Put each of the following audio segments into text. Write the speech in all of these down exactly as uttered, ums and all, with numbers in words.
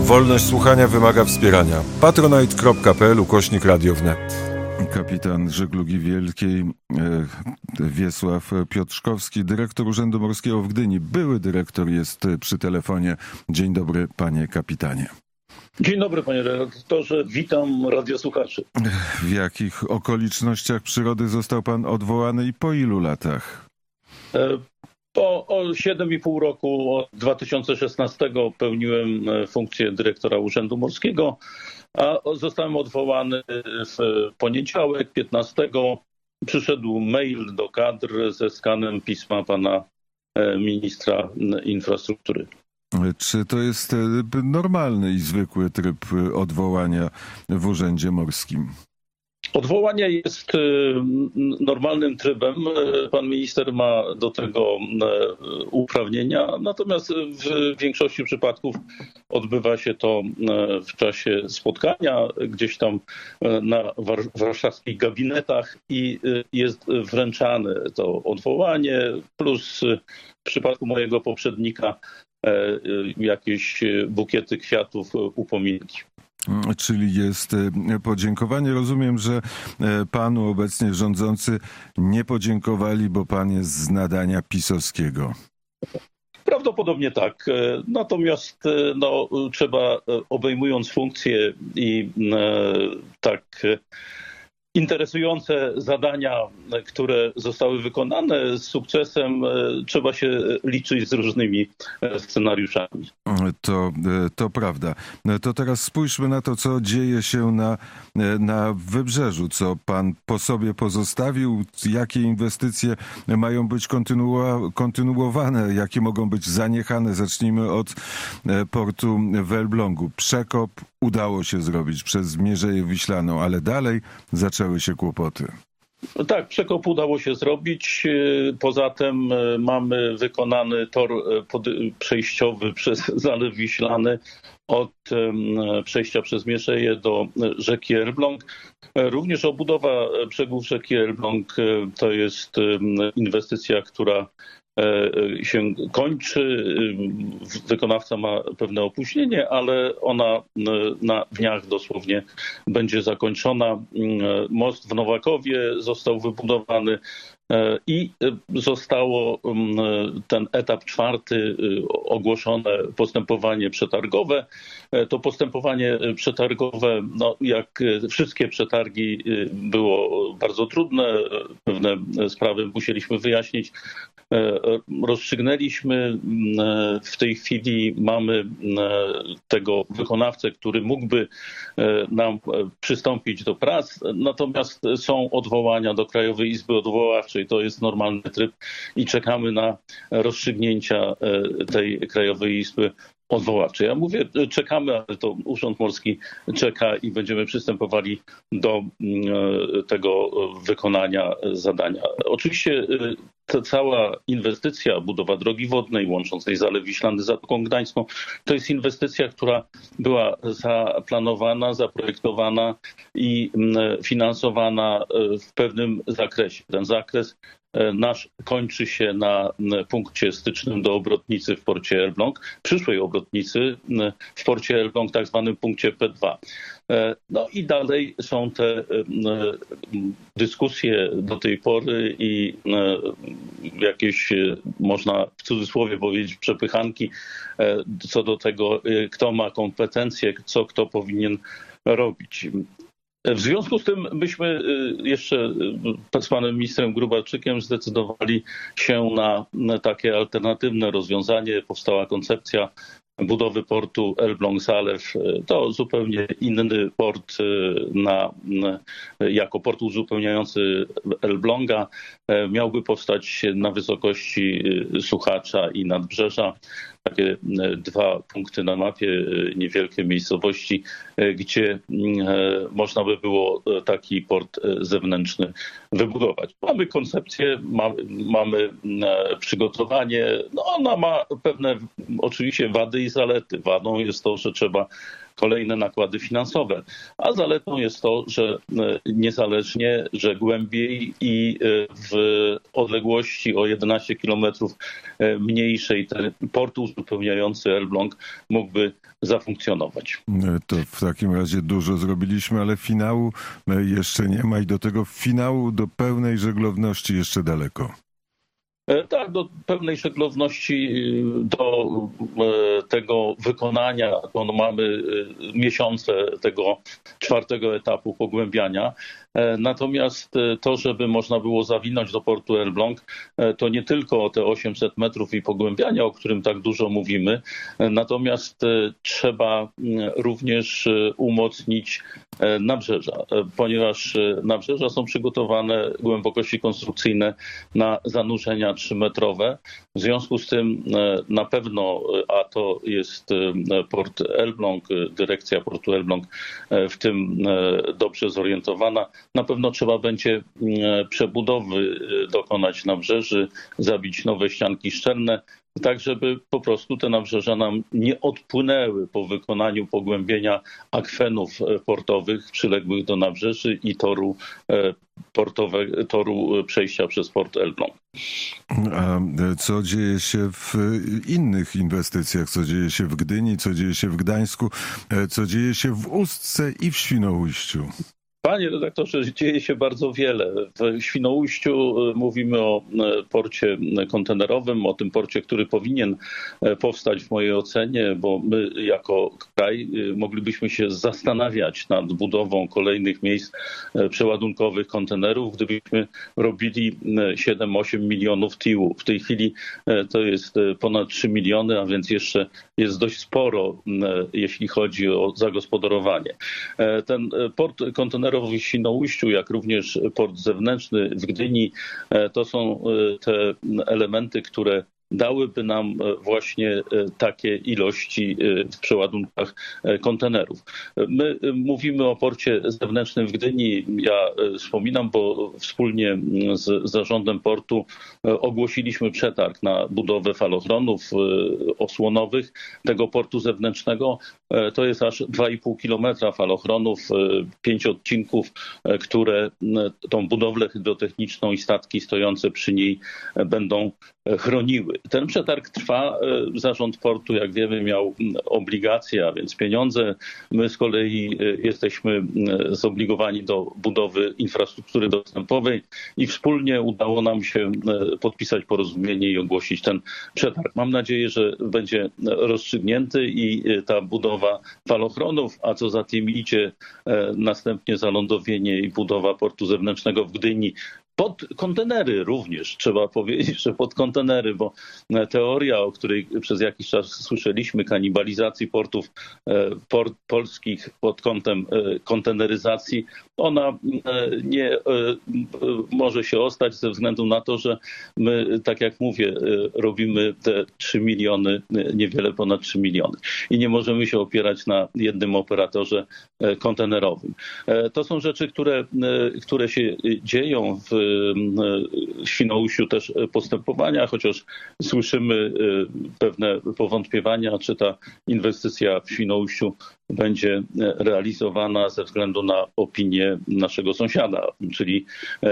Wolność słuchania wymaga wspierania. patronite kropka p l ukośnik Radio Wnet. Kapitan Żeglugi Wielkiej Wiesław Piotrzkowski, dyrektor Urzędu Morskiego w Gdyni. Były dyrektor jest przy telefonie. Dzień dobry, panie kapitanie. Dzień dobry, panie redaktorze. Witam radiosłuchaczy. W jakich okolicznościach przyrody został pan odwołany i po ilu latach? Po siedem i pół roku, od dwa tysiące szesnastego pełniłem funkcję dyrektora Urzędu Morskiego, a zostałem odwołany w poniedziałek piętnastego. Przyszedł mail do kadr ze skanem pisma pana ministra infrastruktury. Czy to jest normalny i zwykły tryb odwołania w Urzędzie Morskim? Odwołanie jest normalnym trybem. Pan minister ma do tego uprawnienia, natomiast w większości przypadków odbywa się to w czasie spotkania gdzieś tam na warszawskich gabinetach i jest wręczane to odwołanie, plus w przypadku mojego poprzednika jakieś bukiety kwiatów, upominki. Czyli jest podziękowanie. Rozumiem, że panu obecnie rządzący nie podziękowali, bo pan jest z nadania pisowskiego. Prawdopodobnie tak. Natomiast no, trzeba, obejmując funkcję i tak interesujące zadania, które zostały wykonane z sukcesem, trzeba się liczyć z różnymi scenariuszami. To, to prawda. To teraz spójrzmy na to, co dzieje się na, na Wybrzeżu, co pan po sobie pozostawił, jakie inwestycje mają być kontynuowa- kontynuowane, jakie mogą być zaniechane. Zacznijmy od portu w Elblągu. Przekop udało się zrobić przez Mierzeję Wiślaną, ale dalej zaczęły się kłopoty. Tak, przekop udało się zrobić. Poza tym mamy wykonany tor przejściowy przez Zalew Wiślany od przejścia przez Mierzeję do rzeki Elbląg. Również obudowa brzegów rzeki Elbląg to jest inwestycja, która się kończy. Wykonawca ma pewne opóźnienie, ale ona na dniach dosłownie będzie zakończona. Most w Nowakowie został wybudowany i zostało ten etap czwarty ogłoszone postępowanie przetargowe. To postępowanie przetargowe, no jak wszystkie przetargi, było bardzo trudne. Pewne sprawy musieliśmy wyjaśnić. Rozstrzygnęliśmy. W tej chwili mamy tego wykonawcę, który mógłby nam przystąpić do prac, natomiast są odwołania do Krajowej Izby Odwoławczej. To jest normalny tryb i czekamy na rozstrzygnięcia tej Krajowej Izby Odwoławczej. Ja mówię, czekamy, ale to Urząd Morski czeka i będziemy przystępowali do tego wykonania zadania. Oczywiście ta cała inwestycja, budowa drogi wodnej łączącej Zalew Wiślany z Zatoką Gdańską, to jest inwestycja, która była zaplanowana, zaprojektowana i finansowana w pewnym zakresie. Ten zakres nasz kończy się na punkcie stycznym do obrotnicy w porcie Elbląg, przyszłej obrotnicy w porcie Elbląg, tak zwanym punkcie P dwa. No i dalej są te dyskusje do tej pory i jakieś, można w cudzysłowie powiedzieć, przepychanki co do tego, kto ma kompetencje, co kto powinien robić. W związku z tym myśmy jeszcze z panem ministrem Grubarczykiem zdecydowali się na takie alternatywne rozwiązanie. Powstała koncepcja budowy portu Elbląg-Zalew. To zupełnie inny port na, jako port uzupełniający Elbląga. Miałby powstać na wysokości Słuchacza i Nadbrzeża. Takie dwa punkty na mapie, niewielkie miejscowości, gdzie można by było taki port zewnętrzny wybudować. Mamy koncepcję, mamy, mamy przygotowanie. No ona ma pewne oczywiście wady i zalety. Wadą jest to, że trzeba kolejne nakłady finansowe. A zaletą jest to, że niezależnie, że głębiej i w odległości o jedenaście kilometrów mniejszej ten port uzupełniający Elbląg mógłby zafunkcjonować. To w takim razie dużo zrobiliśmy, ale finału jeszcze nie ma i do tego finału, do pełnej żeglowności jeszcze daleko. Tak, do pełnej żeglowności, do tego wykonania, to no mamy miesiące tego czwartego etapu pogłębiania. Natomiast to, żeby można było zawinąć do portu Elbląg, to nie tylko te osiemset metrów i pogłębiania, o którym tak dużo mówimy, natomiast trzeba również umocnić nabrzeża, ponieważ nabrzeża są przygotowane głębokości konstrukcyjne na zanurzenia trzymetrowe. W związku z tym na pewno, a to jest port Elbląg, dyrekcja portu Elbląg w tym dobrze zorientowana, na pewno trzeba będzie przebudowy dokonać nabrzeży, zabić nowe ścianki szczelne, tak żeby po prostu te nabrzeża nam nie odpłynęły po wykonaniu pogłębienia akwenów portowych przyległych do nabrzeży i toru portowe, toru przejścia przez port Elbląg. A co dzieje się w innych inwestycjach? Co dzieje się w Gdyni, co dzieje się w Gdańsku, co dzieje się w Ustce i w Świnoujściu? Panie redaktorze, dzieje się bardzo wiele. W Świnoujściu mówimy o porcie kontenerowym, o tym porcie, który powinien powstać w mojej ocenie, bo my jako kraj moglibyśmy się zastanawiać nad budową kolejnych miejsc przeładunkowych kontenerów, gdybyśmy robili siedem osiem milionów T I U. W tej chwili to jest ponad trzy miliony, a więc jeszcze jest dość sporo, jeśli chodzi o zagospodarowanie. Ten port kontenerowy w Świnoujściu, jak również port zewnętrzny w Gdyni, to są te elementy, które dałyby nam właśnie takie ilości w przeładunkach kontenerów. My mówimy o porcie zewnętrznym w Gdyni. Ja wspominam, bo wspólnie z zarządem portu ogłosiliśmy przetarg na budowę falochronów osłonowych tego portu zewnętrznego. To jest aż dwa i pół kilometra falochronów, pięć odcinków, które tą budowlę hydrotechniczną i statki stojące przy niej będą chroniły. Ten przetarg trwa. Zarząd portu, jak wiemy, miał obligacje, a więc pieniądze. My z kolei jesteśmy zobligowani do budowy infrastruktury dostępowej i wspólnie udało nam się podpisać porozumienie i ogłosić ten przetarg. Mam nadzieję, że będzie rozstrzygnięty i ta budowa falochronów, a co za tym idzie, następnie zalądowienie i budowa portu zewnętrznego w Gdyni, pod kontenery również, trzeba powiedzieć, że pod kontenery, bo teoria, o której przez jakiś czas słyszeliśmy, kanibalizacji portów port polskich pod kątem konteneryzacji, ona nie może się ostać ze względu na to, że my, tak jak mówię, robimy te trzy miliony, niewiele ponad trzy miliony i nie możemy się opierać na jednym operatorze kontenerowym. To są rzeczy, które, które się dzieją w Świnoujściu, też postępowania, chociaż słyszymy pewne powątpiewania, czy ta inwestycja w Świnoujściu będzie realizowana ze względu na opinię naszego sąsiada, czyli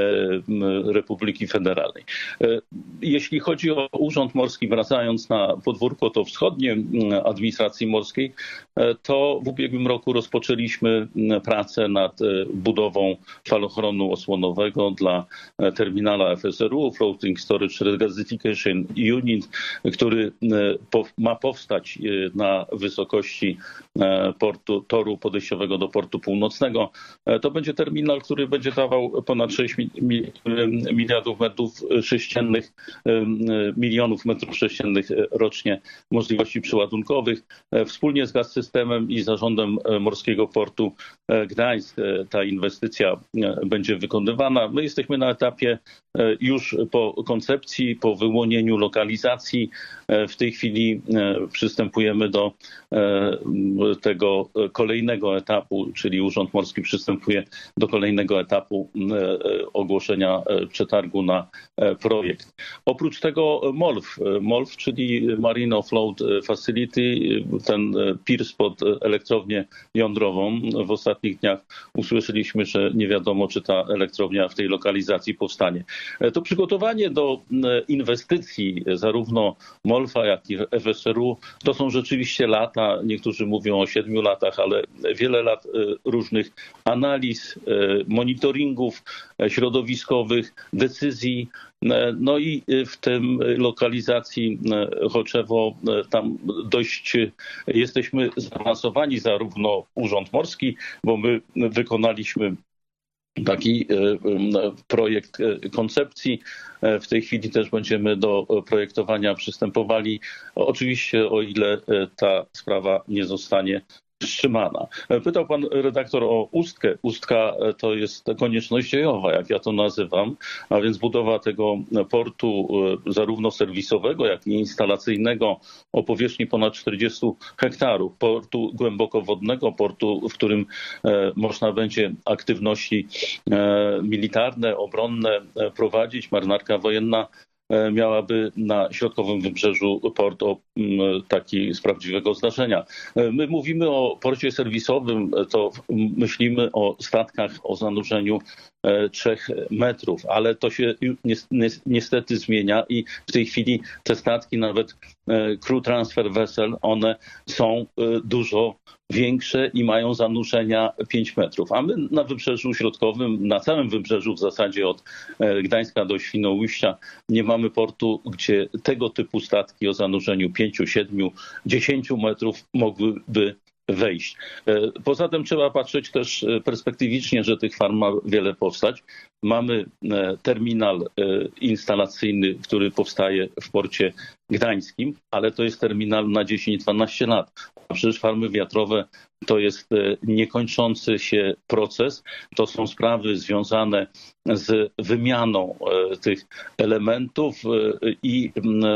Republiki Federalnej. Jeśli chodzi o Urząd Morski, wracając na podwórko to wschodnie administracji morskiej, to w ubiegłym roku rozpoczęliśmy pracę nad budową falochronu osłonowego dla terminala F S R U, Floating Storage Regasification Unit, który ma powstać na wysokości portu, toru podejściowego do portu północnego. To będzie terminal, który będzie dawał ponad sześć miliardów metrów sześciennych, milionów metrów sześciennych rocznie możliwości przeładunkowych. Wspólnie z Gaz-Systemem i zarządem Morskiego Portu Gdańsk ta inwestycja będzie wykonywana. My jesteśmy na na etapie już po koncepcji, po wyłonieniu lokalizacji. W tej chwili przystępujemy do tego kolejnego etapu, czyli Urząd Morski przystępuje do kolejnego etapu ogłoszenia przetargu na projekt. Oprócz tego MOLF, MOLF, czyli Marine Offload Facility, ten piers pod elektrownię jądrową. W ostatnich dniach usłyszeliśmy, że nie wiadomo, czy ta elektrownia w tej lokalizacji powstanie. To przygotowanie do inwestycji zarówno MOLF-a, jak i F S R U to są rzeczywiście lata, niektórzy mówią o siedmiu latach, ale wiele lat różnych analiz, monitoringów środowiskowych, decyzji. No i w tym lokalizacji Choczewo tam dość jesteśmy zaawansowani, zarówno Urząd Morski, bo my wykonaliśmy taki projekt koncepcji. W tej chwili też będziemy do projektowania przystępowali. Oczywiście o ile ta sprawa nie zostanie wstrzymana. Pytał pan redaktor o Ustkę. Ustka to jest konieczność dziejowa, jak ja to nazywam, a więc budowa tego portu zarówno serwisowego, jak i instalacyjnego o powierzchni ponad czterdziestu hektarów. Portu głębokowodnego, portu, w którym można będzie aktywności militarne, obronne prowadzić. Marynarka wojenna miałaby na środkowym wybrzeżu port o taki z prawdziwego zdarzenia. My mówimy o porcie serwisowym, to myślimy o statkach o zanurzeniu trzech metrów, ale to się niestety zmienia i w tej chwili te statki, nawet crew transfer vessel, one są dużo większe i mają zanurzenia pięć metrów. A my na wybrzeżu środkowym, na całym wybrzeżu w zasadzie od Gdańska do Świnoujścia nie mamy portu, gdzie tego typu statki o zanurzeniu pięciu, siedmiu, dziesięciu metrów mogłyby wejść. Poza tym trzeba patrzeć też perspektywicznie, że tych farm ma wiele powstać. Mamy terminal instalacyjny, który powstaje w porcie gdańskim, ale to jest terminal na dziesięć dwanaście lat. A przecież farmy wiatrowe to jest niekończący się proces. To są sprawy związane z wymianą tych elementów i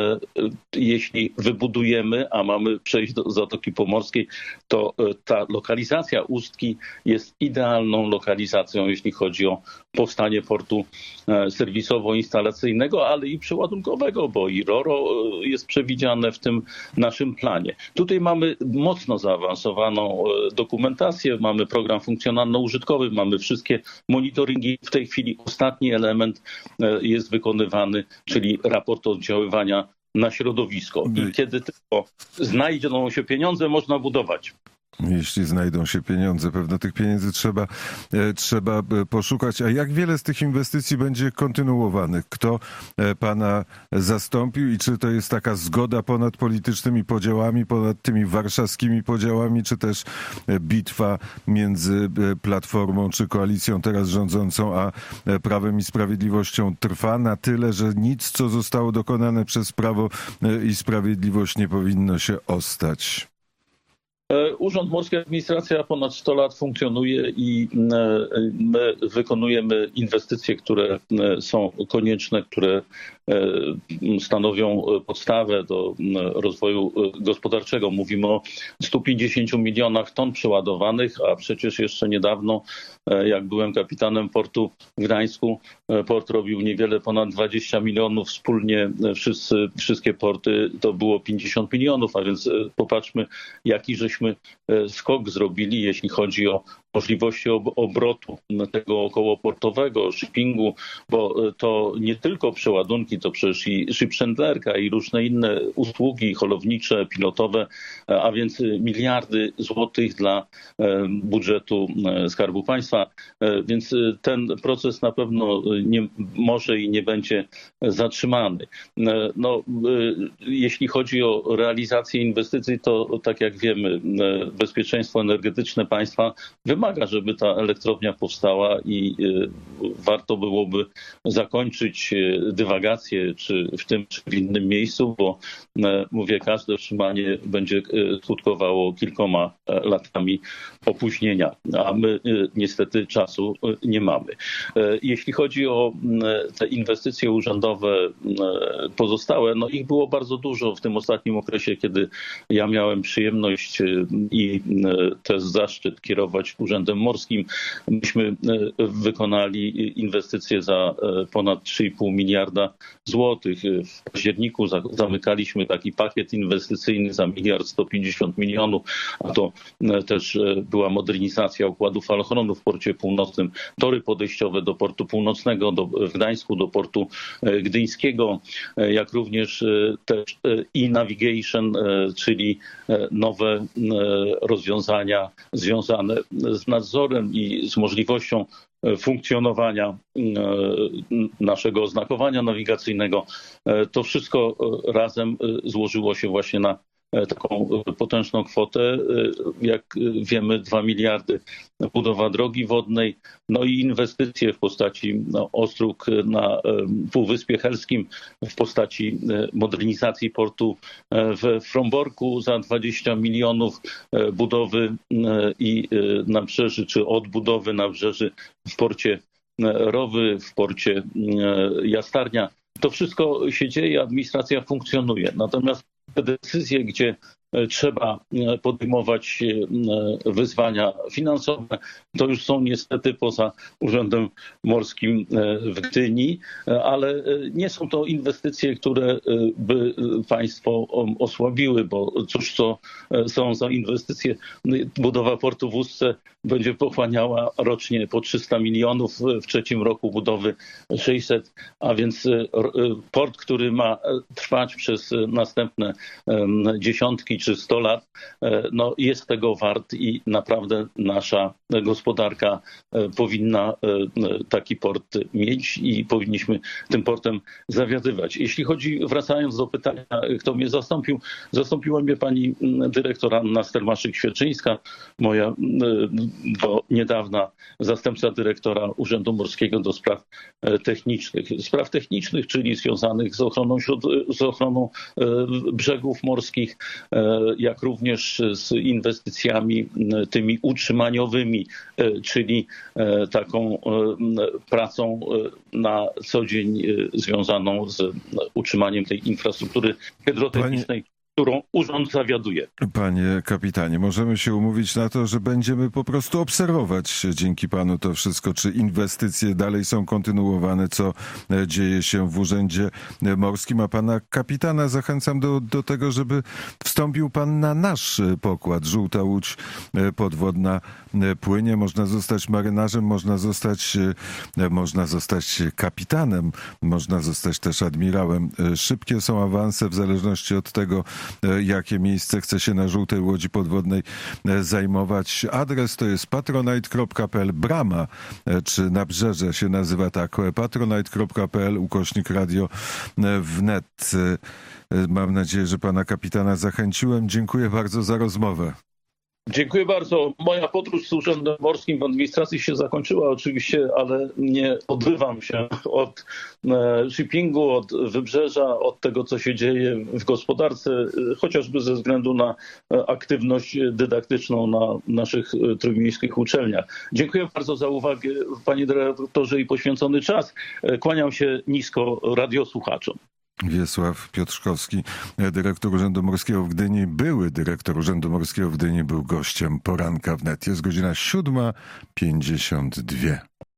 jeśli wybudujemy, a mamy przejść do Zatoki Pomorskiej, to ta lokalizacja Ustki jest idealną lokalizacją, jeśli chodzi o powstanie portu serwisowo-instalacyjnego, ale i przeładunkowego, bo i roro jest przewidziane w tym naszym planie. Tutaj mamy mocno zaawansowaną dokumentację, mamy program funkcjonalno-użytkowy, mamy wszystkie monitoringi. W tej chwili ostatni element jest wykonywany, czyli raport oddziaływania na środowisko. I kiedy tylko znajdą się pieniądze, można budować. Jeśli znajdą się pieniądze, pewno tych pieniędzy trzeba, e, trzeba poszukać. A jak wiele z tych inwestycji będzie kontynuowanych? Kto e, pana zastąpił i czy to jest taka zgoda ponad politycznymi podziałami, ponad tymi warszawskimi podziałami, czy też e, bitwa między e, Platformą czy koalicją teraz rządzącą, a e, Prawem i Sprawiedliwością trwa na tyle, że nic, co zostało dokonane przez Prawo e, i Sprawiedliwość, nie powinno się ostać? Urząd Morski, administracja ponad sto lat funkcjonuje i my wykonujemy inwestycje, które są konieczne, które stanowią podstawę do rozwoju gospodarczego. Mówimy o stu pięćdziesięciu milionach ton przeładowanych, a przecież jeszcze niedawno, jak byłem kapitanem portu w Gdańsku, port robił niewiele ponad dwadzieścia milionów. Wspólnie wszyscy, wszystkie porty to było pięćdziesiąt milionów, a więc popatrzmy, jaki żeśmy skok zrobili, jeśli chodzi o możliwości obrotu tego okołoportowego, shippingu, bo to nie tylko przeładunki, to przecież i shipchandlerka i różne inne usługi holownicze, pilotowe, a więc miliardy złotych dla budżetu Skarbu Państwa. Więc ten proces na pewno nie może i nie będzie zatrzymany. No, jeśli chodzi o realizację inwestycji, to tak jak wiemy, bezpieczeństwo energetyczne państwa wymaga wymaga, żeby ta elektrownia powstała i warto byłoby zakończyć dywagację, czy w tym, czy w innym miejscu, bo mówię, każde wstrzymanie będzie skutkowało kilkoma latami opóźnienia, a my niestety czasu nie mamy. Jeśli chodzi o te inwestycje urzędowe pozostałe, no ich było bardzo dużo w tym ostatnim okresie, kiedy ja miałem przyjemność i też zaszczyt kierować Urzędem Morskim. Myśmy wykonali inwestycje za ponad trzy i pół miliarda złotych. W październiku zamykaliśmy taki pakiet inwestycyjny za miliard sto pięćdziesiąt milionów, a to też była modernizacja układu falochronu w porcie północnym, tory podejściowe do portu północnego, do, w Gdańsku, do portu gdyńskiego, jak również też e-navigation, czyli nowe rozwiązania związane z nadzorem i z możliwością funkcjonowania naszego oznakowania nawigacyjnego. To wszystko razem złożyło się właśnie na taką potężną kwotę. Jak wiemy, dwa miliardy budowa drogi wodnej, no i inwestycje w postaci no, ostróg na Półwyspie Helskim, w postaci modernizacji portu w Fromborku za dwadzieścia milionów, budowy i nabrzeży, czy odbudowy nabrzeży w porcie Rowy, w porcie Jastarnia. To wszystko się dzieje, administracja funkcjonuje. Natomiast te decyzje, gdzie trzeba podejmować wyzwania finansowe, to już są niestety poza Urzędem Morskim w Gdyni, ale nie są to inwestycje, które by państwo osłabiły, bo cóż to są za inwestycje. Budowa portu w Ustce będzie pochłaniała rocznie po trzysta milionów, w trzecim roku budowy sześćset, a więc port, który ma trwać przez następne dziesiątki czy sto lat, no jest tego wart i naprawdę nasza gospodarka powinna taki port mieć i powinniśmy tym portem zawiadywać. Jeśli chodzi, wracając do pytania, kto mnie zastąpił, zastąpiła mnie pani dyrektor Anna Stermaszyk-Świerczyńska, moja do niedawna zastępca dyrektora Urzędu Morskiego do spraw technicznych. Spraw technicznych, czyli związanych z ochroną, z ochroną brzegów morskich, jak również z inwestycjami tymi utrzymaniowymi, czyli taką pracą na co dzień związaną z utrzymaniem tej infrastruktury hydrotechnicznej, którą urząd zawiaduje. Panie kapitanie, możemy się umówić na to, że będziemy po prostu obserwować dzięki panu to wszystko, czy inwestycje dalej są kontynuowane, co dzieje się w Urzędzie Morskim, a pana kapitana zachęcam do, do tego, żeby wstąpił pan na nasz pokład. Żółta łódź podwodna płynie, można zostać marynarzem, można zostać, można zostać kapitanem, można zostać też admirałem. Szybkie są awanse w zależności od tego, jakie miejsce chce się na żółtej łodzi podwodnej zajmować. Adres to jest patronite kropka p l, brama, czy nabrzeże się nazywa tak, patronite kropka p l, ukośnik radio wnet. Mam nadzieję, że pana kapitana zachęciłem. Dziękuję bardzo za rozmowę. Dziękuję bardzo. Moja podróż z Urzędem Morskim w administracji się zakończyła oczywiście, ale nie odrywam się od shippingu, od wybrzeża, od tego, co się dzieje w gospodarce, chociażby ze względu na aktywność dydaktyczną na naszych trójmiejskich uczelniach. Dziękuję bardzo za uwagę, panie dyrektorze, i poświęcony czas. Kłaniam się nisko radiosłuchaczom. Wiesław Piotrzkowski, dyrektor Urzędu Morskiego w Gdyni, były dyrektor Urzędu Morskiego w Gdyni, był gościem poranka wnet. Jest godzina siódma pięćdziesiąt dwa.